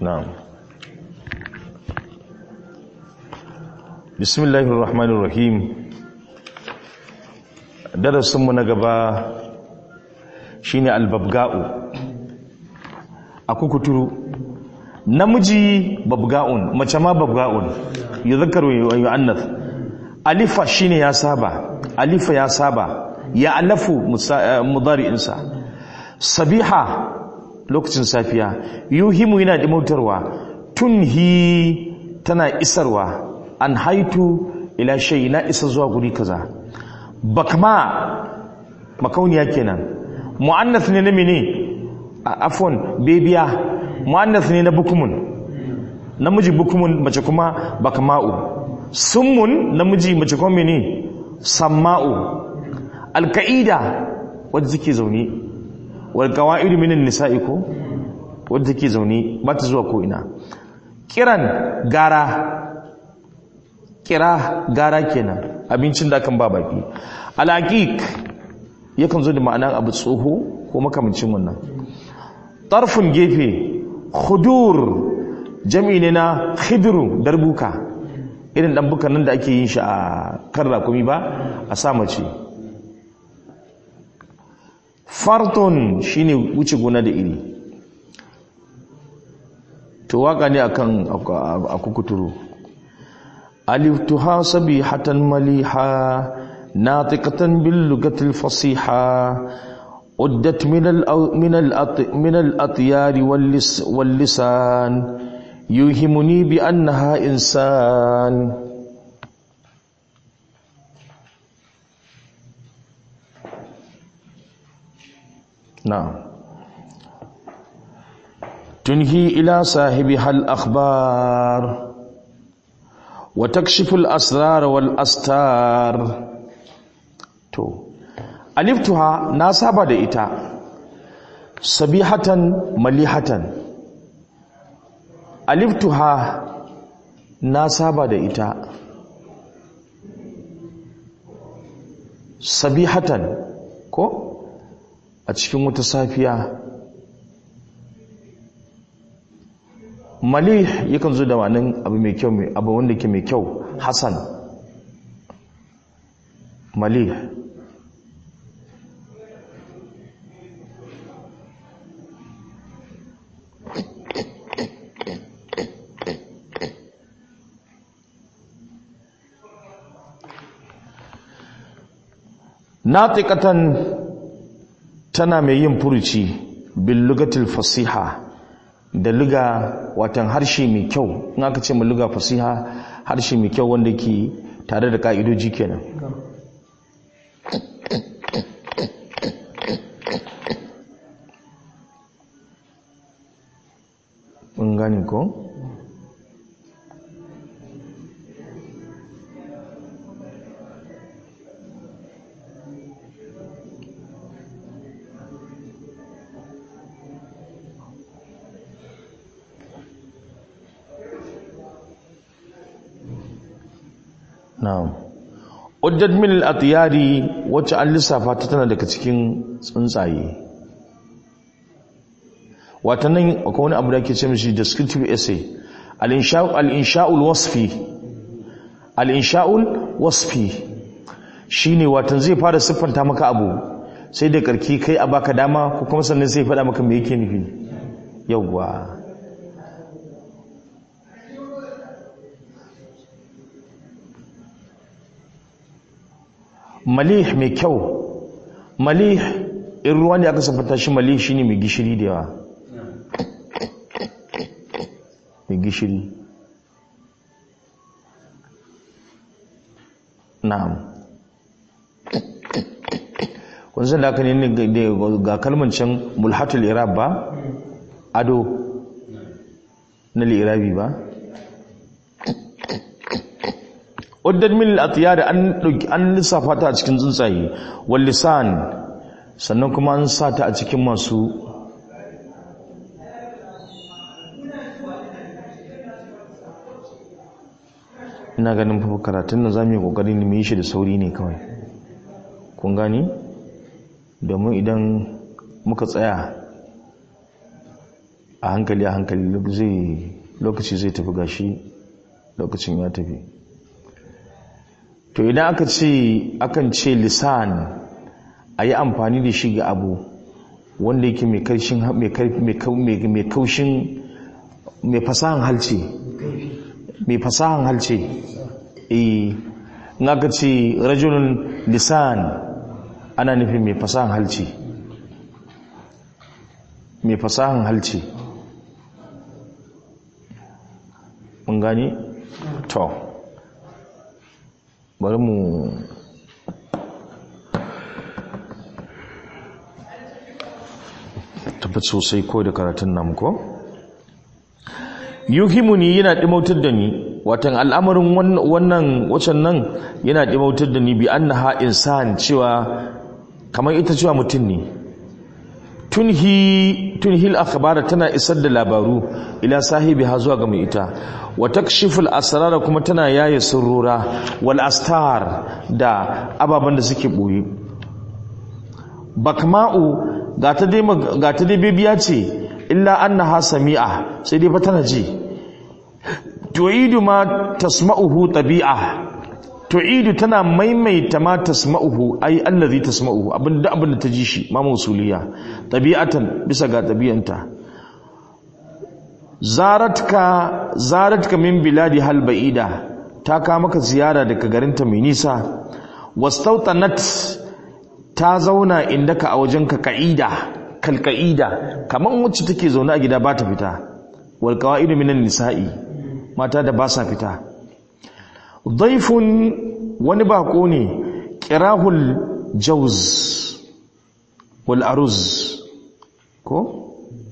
na'am bismillahir rahmanir rahim darasin mu na gaba shine albabga'u akukuturu namiji babga'un mace ma babga'un yuzakkaru wa yu'annath alifa shine ya saba alifa ya saba ya alafu mudari'insa sabiha lokacin safiya yuhimu yana dimautarwa tunhi tana isarwa an haitu ila shay na isa zuwa guri kaza bakma makauniya kenan muannath ne na mene afwan bebiya muannath ne na bukumun namiji bukumun mace kuma bakma'u summun namiji mace kuma mene samma'u alqaida wadda take zaune wal qawaidu minan nisa'i ko wadda take zaune ba ta zuwa ko ina kiran gara kenan abincin da kan ba baki alaqiq yakan zo da ma'anar abu tsoho ko makamancin wannan tarfun gefe khudur jami'i ne na khidru darbuka irin dan bukan nan da ake yin shi a kan rakumi ba a sa mace fartun shine wuce gona da iri to waka ne akan akukuturu aliftuha sabihatan maliha natiqatan bil lugatil fasiha uddat min al atyar wal lisan yuhimuni bi annaha insan نعم تنهي إلى صاحبها الأخبار وتكشف الأسرار والأستار تو ألفتها ناسابة دئتا صبيحة مليحة ألفتها ناسابة دئتا صبيحة كو a cikin wata safiya malih yakan zo da wannan abu mai kyau abu wanda ke mai kyau hasan malih natiqatan tana mai yin furuci bil lugatil fasiha da luga watan harshe mai kyau in aka ce mu luga fasiha harshe mai kyau wanda ke tare da ka'idoji kenan mun gane ko na'am uddat min al-atyari wacce an lissafa ta tana daga cikin tsuntsaye watannan akwai wani abu da ake ce mishi descriptive essay al-insha'ul wasfi shine watan zai fara siffanta maka abu sai da karki kai a baka dama ko kuma sannan sai faɗa maka me yake nufi yawwa malih mai kyau malih in ruwa ne aka safata shi malih shine mai gishiri da yawa mai gishiri na'am wanzan da aka ne ga kalmancin mulhatul irab ba ado na lirabi ba uddat min al-atyar an lissafa ta a cikin tsuntsaye wal lisan sannan kuma an sa ta a cikin masu ina ganin fa karatun nan zamu yi kokari ne mu yi shi da sauri ne kawai kun gani domin idan muka tsaya a hankali lokaci zai tafi gashi lokacin ya tafi. To idan akan ce lisan a yi amfani da shi ga abu wanda yake mai kaushin mai fasahan halce in aka ce rajulun lisan ana nufin mai fasahan halce mun gani to bari mu tabbata sosai ko da karatun namu ko yuhimuni yana dimautar da ni watan al'amarin wacan nan yana dimautar da ni bi annaha insan cewa kamar ita cewa mutum ne tunhil akhbara tana isar da labaru ila sahibi ha zuwa ga mai ita wa takshiful asrar kuma tana yaye surura wal astar da ababan da suke boye bakma'u ga ta dai bebiya ce illa annaha sami'a sai dai fa tana ji tu'idu ma tasma'uhu tabi'a tu'idu tana maimaita ma tasma'uhu ai allazi tasma'uhu abinda ta ji shi ma mausuliya tabi'atan bisa ga tabi'anta zaratka min biladi hal ba'ida ta ka maka ziyara daga garinta mai nisa wastautanat ta zauna indaka a wajenka ka'ida kaman wacce take zaune a gida ba ta fita wal qawaidu minan nisa'i mata da ba sa fita daifun wani bako ne kirahul jauz wal aruz ko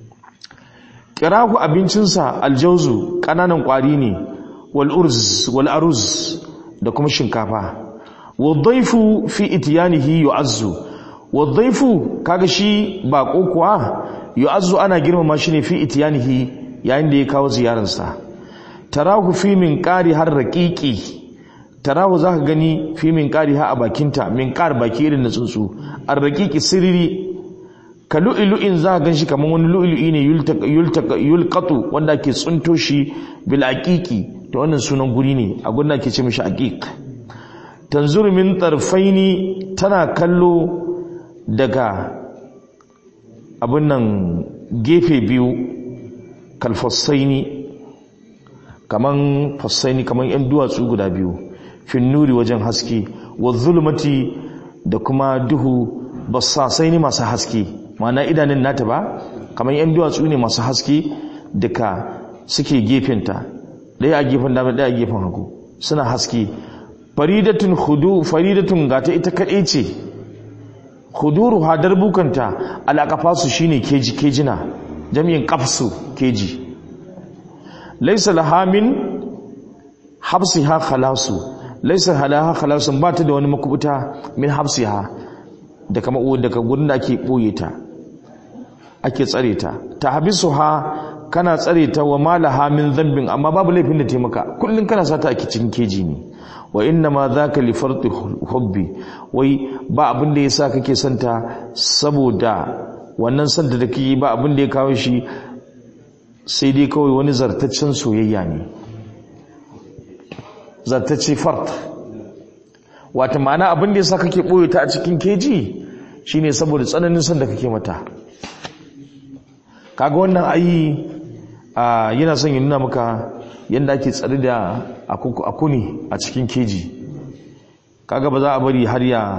kirahu abincinsa aljauzu kananan kwari ne wal aruz da kuma shinkafa wadhaifu fi ityanihi yu'azzu wadhaifu kaga shi bako kuwa yu'azzu ana girmama shi ne fi ityanihi yayin da ya kawo ziyararsa tarahu fi min qari har raqiqi tarahu zaka gani fi min qari ha a bakinta min qar baki irin na tsuntsu ar raqiqi sirri ka lu'lu'in zaka ganshi kaman wani lu'lu'i ne yulqatu wanda ke tsunto shi bil aqiqi to wannan sunan guri ne a gurin da ke ce mishi aqiq tanzuru min tarfaini tana kallo daga abin nan gefe biyu kalfassaini kaman yan duwatsu guda biyu fin nuri wajen haske wa zulmati da kuma duhu bassasaini masu haske ma'ana idanun nata ba kaman yan duwatsu ne masu haske duka suke gefenta ɗaya a gefen dama ɗaya a gefen hagu suna haske faridatun gata ita kaɗai ce khuduru hadar bukanta alaqafasu shine kejina jami'in qafsu keji laysa laha min habsiha khalasu laysa halaha khalasun ba ta da wani makubuta min habsiha da kama daga gurin da ake boye ta ake tsare ta tahbisuha kana tsare ta wa malaha min dhanbin amma babu laifin da taimaka kullun kana sata a cikin keji ne wa inna ma dhaka li farti hubbi wai ba abin da yasa kake santa saboda wannan santa da kake ba abin da ya kawo shi sai dai kawai wani zartaccen soyayya ne zartacce fart wata ma'ana abin da yasa kake boye ta a cikin keji shine saboda tsananin son da kake mata kaga wannan ayi yana son ya nuna maka yadda ake tsare da akuni a cikin keji kaga ba za a bari har ya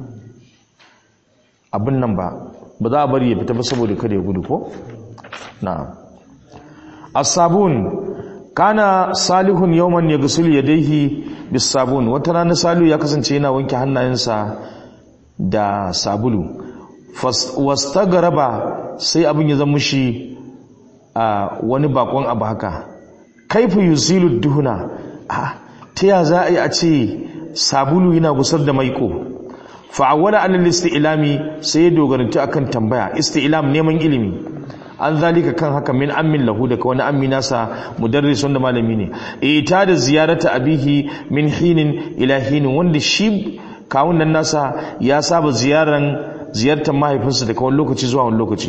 abin nan ba za a bari ya fita ba saboda kada ya gudu ko na as-sabun kana salihun yawman yaghsilu yadayhi bis-sabun wata rana Salihu ya kasance yana wanke hannayensa da sabulu wastagaraba sai abin ya zama mushi wani bakon abu haka kaifa yuzilu duhuna ta ya za a yi a ce sabulu yana gusar da maiko fa'awwala alal isti'lami sai ya dogaranta akan tambaya isti'lam neman ilimi an zalika kan haka min ammin lahu daga wani ammi nasa mudarris wanda malami ne ita da ziyarata abihi min hinin ila hinin wanda shi kawun nan nasa ya saba ziyartar mahaifinsa daga wani lokaci zuwa wani lokaci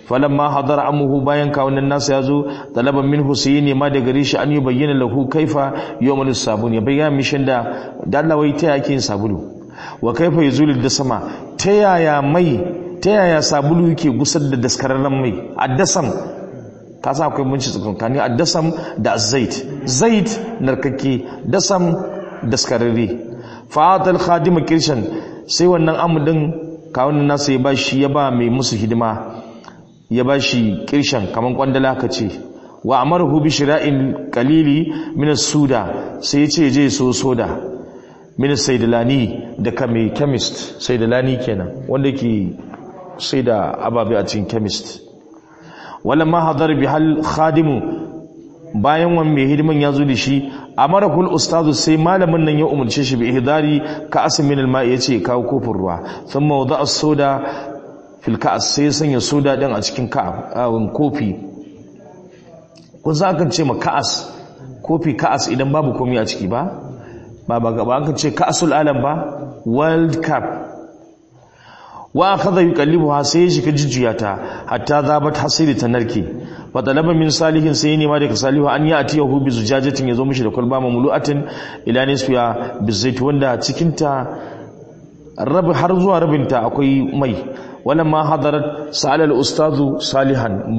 falamma hadara amuhu bayan kawunan nasa yazo talaban minhu sai ne ma da gare shi an yi bayyana lahu kaifa yu'malu sabun ya bayyana mishin da Allah wai ta yake yin sabulu wa kaifa yuzulu dasama ta yaya sabulu yake gusar da daskararren mai addasam ka sa akwai bunci tsakankani addasam da zait narkake dasam daskararre fa'atal khadima kirshan sai wannan amudin kawunan nasa ya ba mai musu hidima ya ba shi kirshan kaman kwandala ka ce wa amarahu bi shira'in qalili min as-suda sai ya ce je so soda min saidalani da kame chemist saidalani kenan wanda ke sai da ababe a cikin chemist wala ma hadar bi hal khadimu bayan wan mai hidiman ya zo da shi amarakul ustadu sai malamin nan ya umarce shi bi ihdari ka asmin al-ma'i yace kawo kofin ruwa thumma wada as-soda fil ka'as sai sanya soda din a cikin kofi kun san kan ce ma ka'as kofi ka'as idan babu komai a ciki ba an ce ka'asul alam ba world cup wa akhadha yuqallibuha sai shi ka jujjuyata hatta zabat hasiri ta narke fa talaba min salihin sai ne ma daga salihu an ya atiyahu bi zujajatin yazo mishi da kulba mamlu'atin ila nisfiya bizait wanda cikin ta rabi har zuwa rabinta akwai mai walamma hadarat sa'ala al-ustadhu salihan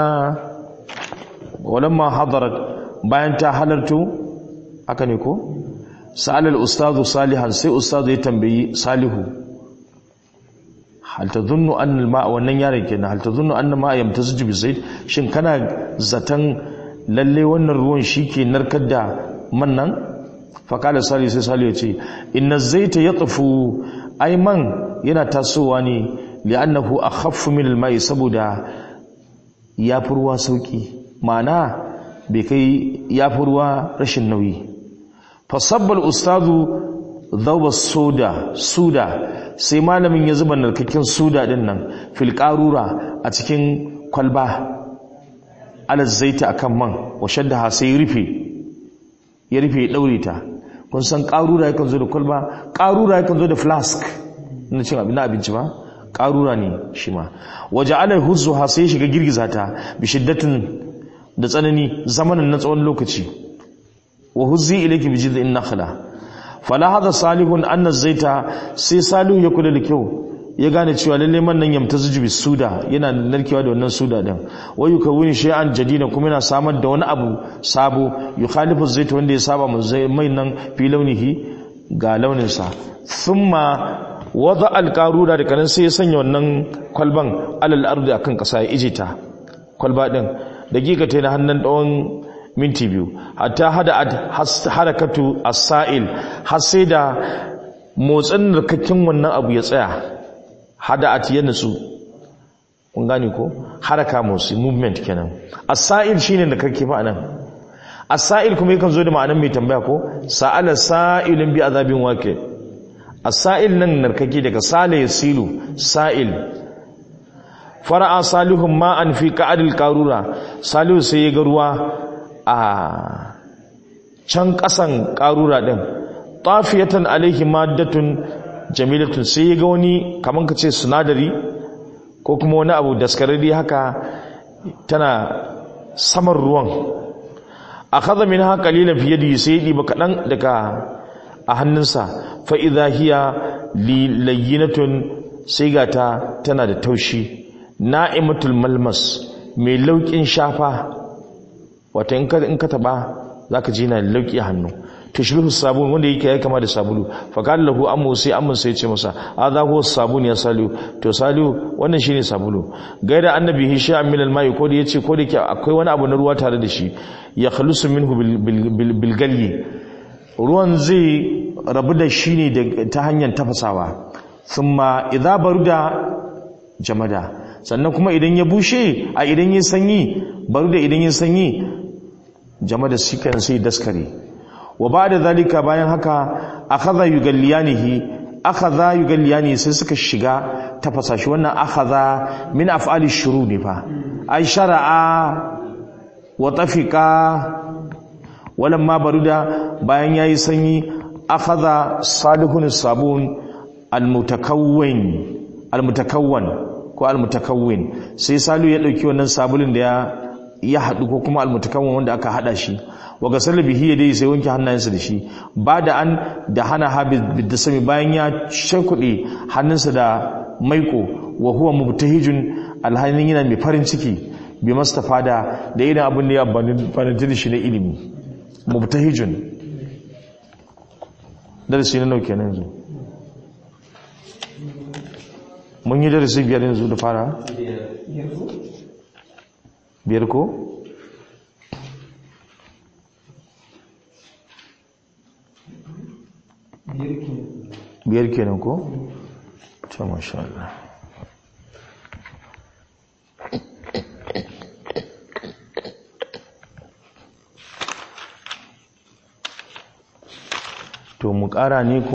bayan ta halarto haka ne ko sa'ala al-ustadhu salihan sai ustadhu ya tambayi salihu hal tadhunnu anna al-ma'a wannan yaron kenan hal tadhunnu anna ma'a yamtaziju bizait shin kana zatan lalle wannan ruwan shike narkar da man nan fa kala salihu sai salihu ya ce inna zaita yatfu ayman yana tasowa ne li'annahu akhaffu min al-ma'i saboda yafi ruwa sauki ma'ana bai kai yafi ruwa rashin nauyi fa sabbal ustadu dhawba suda sai malamin ya zuba narkakin suda din nan fil qarura a cikin kwalba ala zaita akan man wa shaddaha sai ya rufe daure ta kun san qarura yakan zo da kwalba qarura yakan zo da flask na cin abinci ba qarura ne shi ma waja'ala huzzuha sai shiga girgiza ta bi shiddatin da tsanani zamanin na tsawon lokaci wa huzzi ilayki bi jid'in nakhla fala hada salihun anna zaita sai salihu ya kula da kyau ya gane cewa lalle man nan yamtazu bi suda yana narkewa da wannan suda din wa yukawwini shay'an jadida kuma yana samar da wani abu sabo yukhalifu zaita wanda ya saba mai nan fi launihi ga launin sa thumma wada al-qarura da kanan sai ya sanya wannan kwalban alal ardi akan kasa ya ijita kwalba din dakika ta na hannun dawon minti 2 hatta harakatu as-sa'il har sai da motsin narkakin wannan abu ya tsaya hada'at ya nutsu kun gane ko haraka motsi movement kenan as-sa'il shine da kake fa anan as-sa'il kuma yakan zo da ma'anar mai tambaya ko sa'ala sa'ilun bi azabin waqi as-sa'il nan narkake daga sala yasilu sa'il fara'a salihun ma'an fi qa'adil qarura salihu sai ya ga ruwa a can ƙasan ƙarura ɗin tafiyatan alaihi maddatun jamilatun sai ya ga wani kamar ka ce sinadari ko kuma wani abu daskararri haka tana saman ruwan a kaza min haka lila fiye da sai ya ɗiba kaɗan daga a hannunsa fa'iza hiya layyinatun sai ga ta tana da taushi na'imatul malmas mai lauƙin shafa wata in ka taba za ka ji na lauki hannu tushbihu sabun wanda yake ya kama da sabulu fa qala lahu ammu sai ce masa hadha huwa sabun ya salihu to salihu wannan shine sabulu gaida annabi hisham min al-ma'i ko da yace ko da ke akwai wani abu na ruwa tare da shi ya khalusu minhu bil galli ruwan zai rabu da shi ne ta hanyar tafasawa thumma idza baruda jamada sannan kuma idan ya bushe a idan ya sanyi baruda idan ya sanyi jamada shi kan sai daskare wa ba'da zalika bayan haka akhadha yugalliyani sai suka shiga tafasa shi wannan akhadha min af'ali shuru ne fa ay shar'a wa tafiqa walamma baruda bayan yayi sanyi akhadha salihun sabun almutakawwan ko almutakawwin sai Salu ya dauki wannan sabulin da ya hadu ko kuma almutakawwin wanda aka hada shi wa gasala bihi yadai sai wanke hannayensa da shi ba da an da hana habis bidasami bayan ya shakuɗe hannunsa da maiko wa huwa mubtahijun alhalin yana mai farin ciki bi mastafada da irin abin da ya bayyana shi na ilimi mubtahijun darasi na nauke nan yanzu mun yi darasi biyar yanzu da fara biyar ko biyar kenan ko ta masha Allah to mu ƙara ne